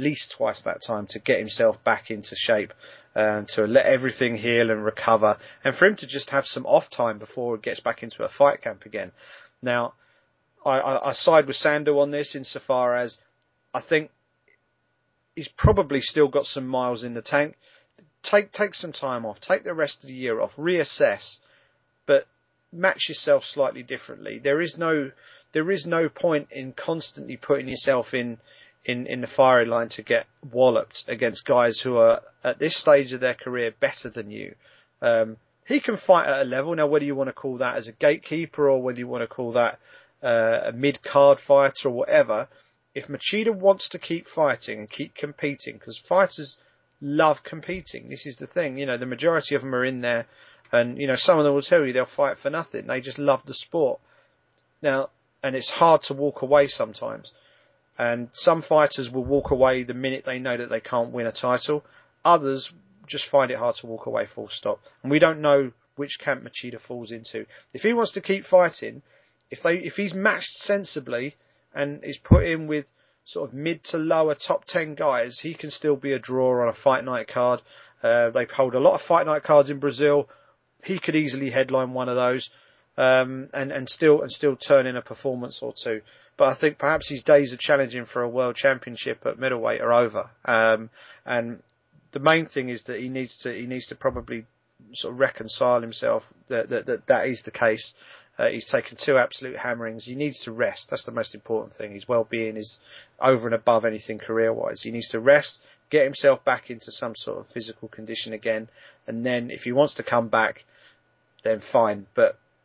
to get himself back into shape, to let everything heal and recover, and for him to just have some off time before he gets back into a fight camp again. Now, I side with Sando on this insofar as I think he's probably still got some miles in the tank. Take some time off, take the rest of the year off, reassess, but match yourself slightly differently. There is no point in constantly putting yourself in the firing line to get walloped against guys who are at this stage of their career better than you. He can fight at a level. Now, whether you want to call that as a gatekeeper or whether you want to call that a mid-card fighter or whatever, if Machida wants to keep fighting and keep competing, because fighters love competing, this is the thing, the majority of them are in there, and some of them will tell you they'll fight for nothing. They just love the sport. Now, and it's hard to walk away sometimes. And some fighters will walk away the minute they know that they can't win a title. Others just find it hard to walk away, full stop. And we don't know which camp Machida falls into. If he wants to keep fighting, if he's matched sensibly and is put in with sort of mid to lower top 10 guys, he can still be a draw on a fight night card. They hold a lot of fight night cards in Brazil. He could easily headline one of those, and still turn in a performance or two. But I think perhaps his days of challenging for a world championship at middleweight are over. And the main thing is that he needs to probably sort of reconcile himself that is the case. He's taken 2 absolute hammerings. He needs to rest. That's the most important thing. His well-being is over and above anything career-wise. He needs to rest, get himself back into some sort of physical condition again, and then if he wants to come back, then fine. But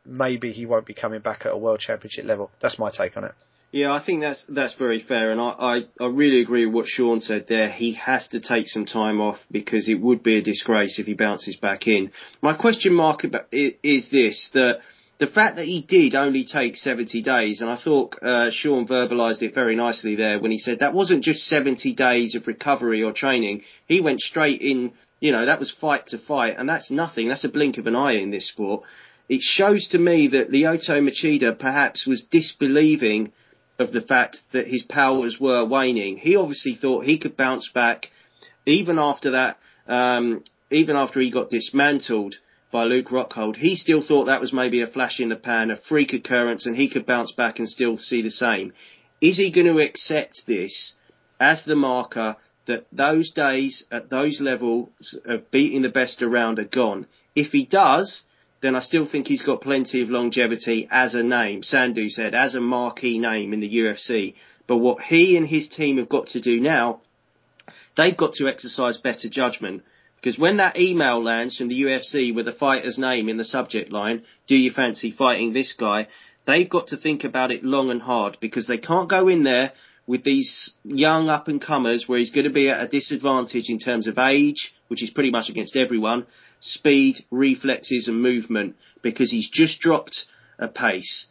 maybe he won't be coming back at a World Championship level. That's my take on it. Yeah, I think that's very fair, and I really agree with what Sean said there. He has to take some time off because it would be a disgrace if he bounces back in. My question mark is this, that the fact that he did only take 70 days, and I thought Sean verbalised it very nicely there when he said that wasn't just 70 days of recovery or training. He went straight in, that was fight to fight, and that's nothing. That's a blink of an eye in this sport. It shows to me that Lyoto Machida perhaps was disbelieving of the fact that his powers were waning. He obviously thought he could bounce back even after that, even after he got dismantled by Luke Rockhold. He still thought that was maybe a flash in the pan, a freak occurrence, and he could bounce back and still see the same. Is he going to accept this as the marker that those days at those levels of beating the best around are gone? If he does, then I still think he's got plenty of longevity as a name. Sandhu said, as a marquee name in the UFC. But what he and his team have got to do now, they've got to exercise better judgment. Because when that email lands from the UFC with the fighter's name in the subject line, do you fancy fighting this guy? They've got to think about it long and hard, because they can't go in there with these young up-and-comers where he's going to be at a disadvantage in terms of age, which is pretty much against everyone, speed, reflexes and movement, because he's just dropped a pace.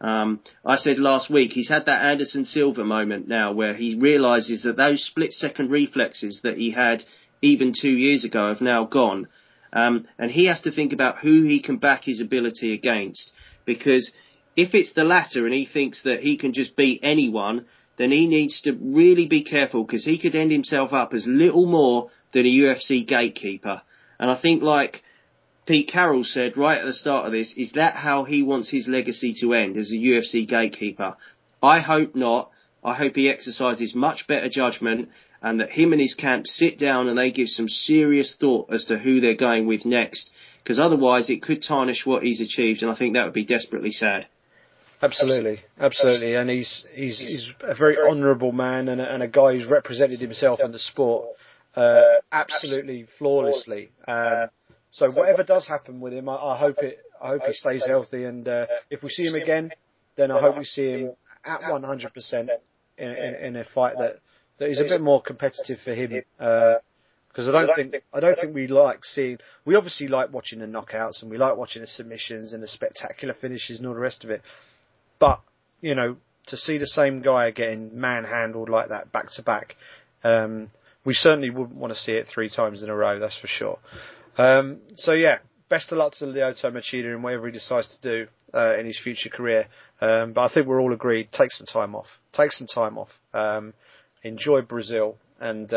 I said last week, he's had that Anderson Silva moment now where he realises that those split-second reflexes that he had even 2 years ago have now gone. And he has to think about who he can back his ability against, because if it's the latter and he thinks that he can just beat anyone, then he needs to really be careful, because he could end himself up as little more than a UFC gatekeeper. And I think, like Pete Carroll said right at the start of this, is that how he wants his legacy to end, as a UFC gatekeeper? I hope not. I hope he exercises much better judgment, and that him and his camp sit down and they give some serious thought as to who they're going with next, because otherwise it could tarnish what he's achieved, and I think that would be desperately sad. Absolutely. And he's a very honourable man and a guy who's represented himself in the sport absolutely flawlessly. So whatever does happen with him, I hope he stays healthy, and if we see him again, then I hope we see him at 100% in a fight that is a bit more competitive for him. Because I don't think we like seeing. We obviously like watching the knockouts, and we like watching the submissions and the spectacular finishes and all the rest of it. But to see the same guy getting manhandled like that back to back, we certainly wouldn't want to see it 3 times in a row. That's for sure. So yeah, best of luck to Lyoto Machida in whatever he decides to do in his future career. But I think we're all agreed. Take some time off. Enjoy Brazil, and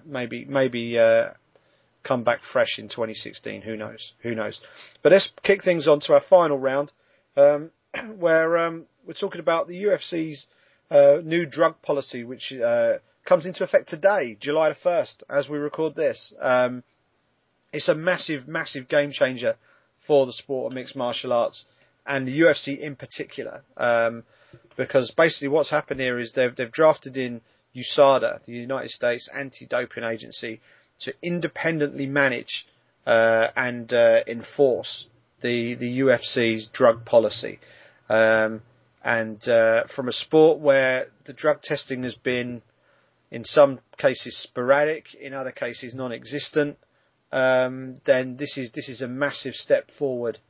maybe come back fresh in 2016. Who knows? But let's kick things on to our final round, where we're talking about the UFC's new drug policy, which comes into effect today, July the 1st, as we record this. It's a massive game changer for the sport of mixed martial arts, and the UFC in particular, because basically what's happened here is they've drafted in USADA, the United States Anti-Doping Agency, to independently manage and enforce the UFC's drug policy. And from a sport where the drug testing has been, in some cases, sporadic, in other cases non-existent, then this is a massive step forward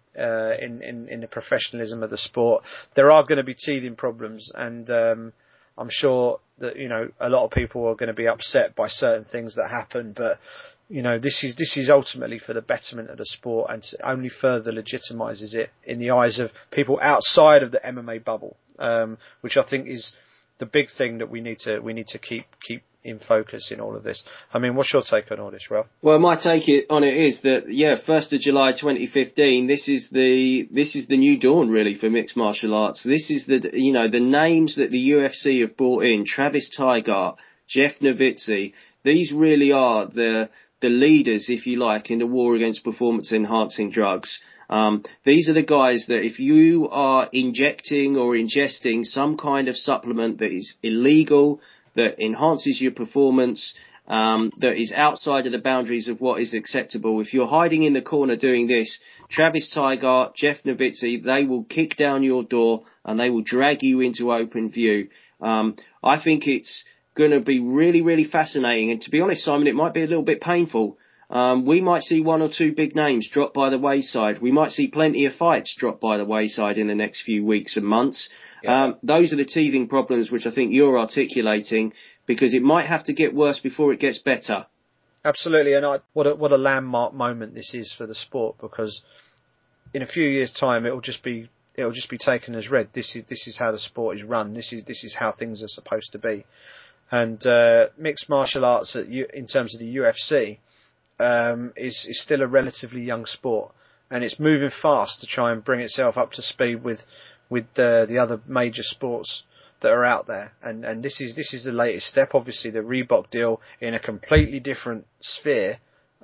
in the professionalism of the sport. There are going to be teething problems, and I'm sure that a lot of people are going to be upset by certain things that happen, but this is ultimately for the betterment of the sport, and only further legitimises it in the eyes of people outside of the MMA bubble, which I think is the big thing that we need to keep in focus in all of this. I mean, what's your take on all this, Ralph? Well, my take on it is that 1st of July 2015. This is the new dawn really for mixed martial arts. This is the names that the UFC have brought in: Travis Tigart, Jeff Novitzky. These really are the leaders, if you like, in the war against performance enhancing drugs. These are the guys that if you are injecting or ingesting some kind of supplement that is illegal, that enhances your performance, that is outside of the boundaries of what is acceptable, if you're hiding in the corner doing this, Travis Tigard, Jeff Novitzky, they will kick down your door and they will drag you into open view. I think it's going to be really, really fascinating. And to be honest, Simon, it might be a little bit painful. We might see one or two big names drop by the wayside. We might see plenty of fights drop by the wayside in the next few weeks and months. Yeah. Those are the teething problems which I think you're articulating, because it might have to get worse before it gets better. Absolutely, and what a landmark moment this is for the sport, because in a few years' time it'll just be taken as read. This is how the sport is run. This is how things are supposed to be. And mixed martial arts, in terms of the UFC, is still a relatively young sport, and it's moving fast to try and bring itself up to speed with the other major sports that are out there. And this is the latest step. Obviously, the Reebok deal in a completely different sphere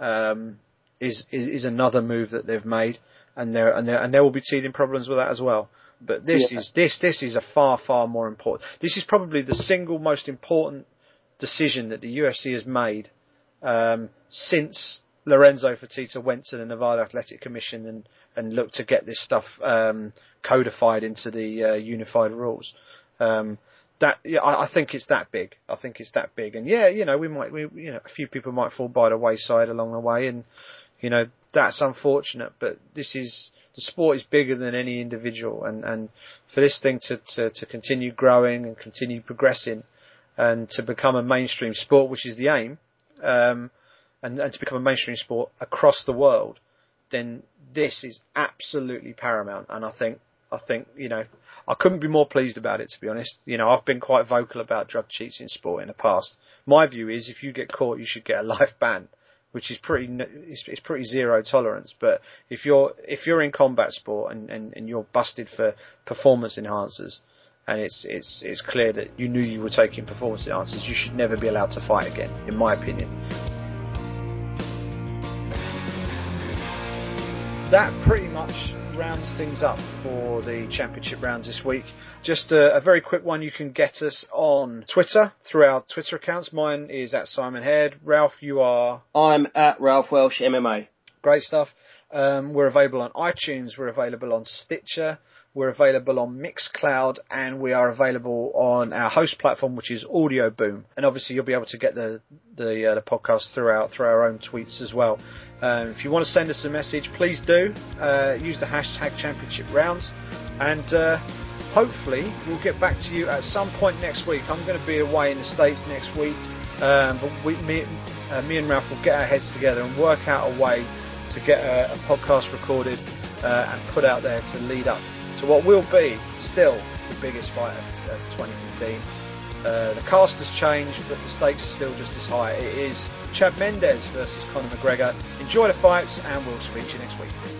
is another move that they've made, and there will be teething problems with that as well. But this is a far more important. This is probably the single most important decision that the UFC has made since Lorenzo Fertitta went to the Nevada Athletic Commission and looked to get this stuff codified into the unified rules. I think it's that big. And a few people might fall by the wayside along the way, and that's unfortunate. But the sport is bigger than any individual, and for this thing to continue growing and continue progressing, and to become a mainstream sport, which is the aim, and to become a mainstream sport across the world, then this is absolutely paramount. And I think I couldn't be more pleased about it, to be honest. I've been quite vocal about drug cheats in sport in the past. My view is, if you get caught, you should get a life ban, which is pretty zero tolerance. But if you're in combat sport and you're busted for performance enhancers, and it's clear that you knew you were taking performance enhancers, you should never be allowed to fight again, in my opinion. That pretty much rounds things up for the championship rounds this week. Just a very quick one. You can get us on Twitter through our Twitter accounts. Mine is at Simon Head. Ralph, you are? I'm at Ralph Welsh MMA. Great stuff. We're available on iTunes. We're available on Stitcher. We're available on Mixcloud, and we are available on our host platform, which is Audio Boom. And obviously, you'll be able to get the podcast through our own tweets as well. If you want to send us a message, please do. Use the hashtag Championship Rounds, and hopefully we'll get back to you at some point next week. I'm going to be away in the States next week, but me and Ralph will get our heads together and work out a way to get a podcast recorded and put out there to lead up to what will be still the biggest fight of 2015. The cast has changed, but the stakes are still just as high. It is Chad Mendes versus Conor McGregor. Enjoy the fights, and we'll speak to you next week.